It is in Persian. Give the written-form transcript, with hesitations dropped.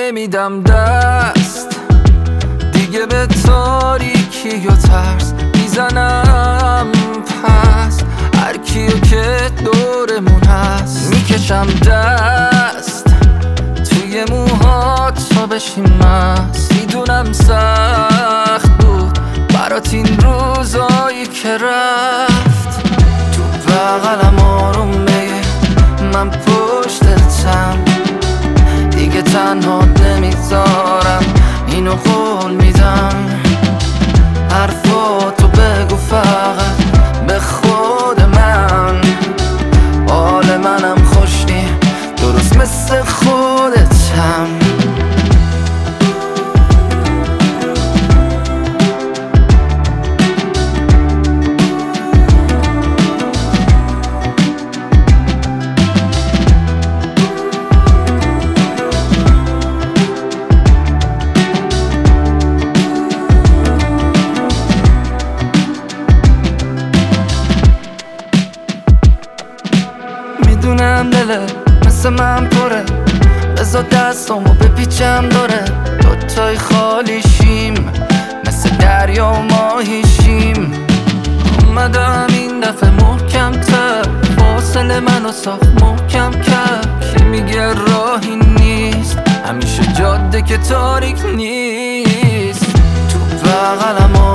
نمیدم دست دیگه، به تاریکی و ترس میزنم پس هر کیو که دورمون هست. میکشم دست توی موهات تا بشیم مست. میدونم سخت بود برات این روزایی که رفت. تو بغلم آروم بگه من پشتتم، دیگه تنها نمیذارم، اینو قول میدم. حرفاتو بگو فقط به خود من، حال منم خوش نی درست مثل خودتم. میدونم دله مثل من پره، بذار دستامو بپیچم داره. دوتای خالیشیم مثل دریا و ماهیشیم. اومدم این دفعه محکم تر، فاصله منو ساخت محکم کرد. کی میگه راهی نیست، همیشه جاده که تاریک نیست. تو بغلم